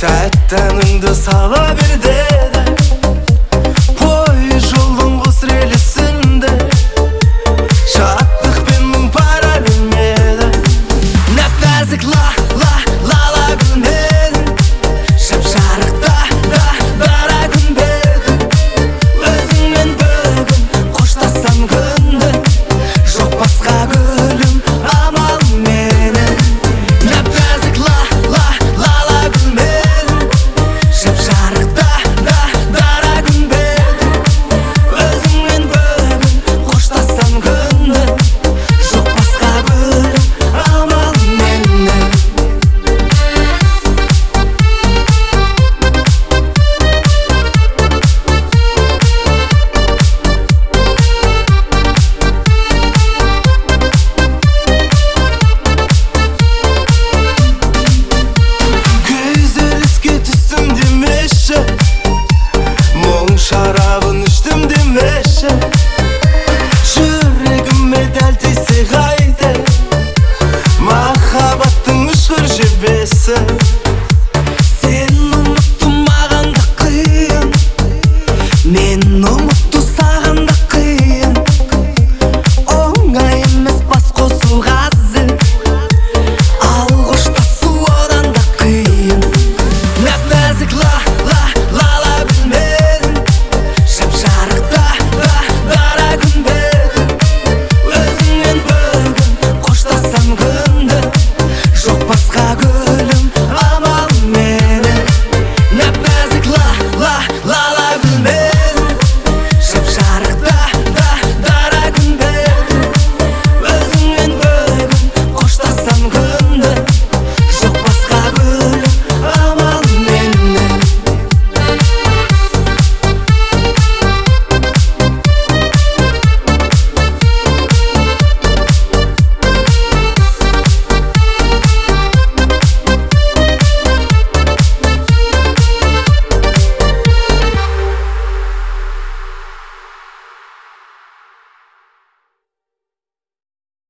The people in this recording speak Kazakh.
Тәттәніңді сала берді пойыз жолдың қос рельсінде шаттық пен мұң пара бермеді нәп-нәзік ла гүлмедің жап-жарық дара күнбедің өзіңмен бүгін қоштассам күнді жоқ басқа гүлім амалым менің нәп-нәзік ла гүлмедің жап-жарық дара күнбедің өзіңмен бүгін қоштассам күнді жоқ басқа гүлім амалым менің күйзеліске түстім демеші мұң шарабын іштім демеші жүрегіме дәл тисе қайтер махаббаттың ұшқыр жебесі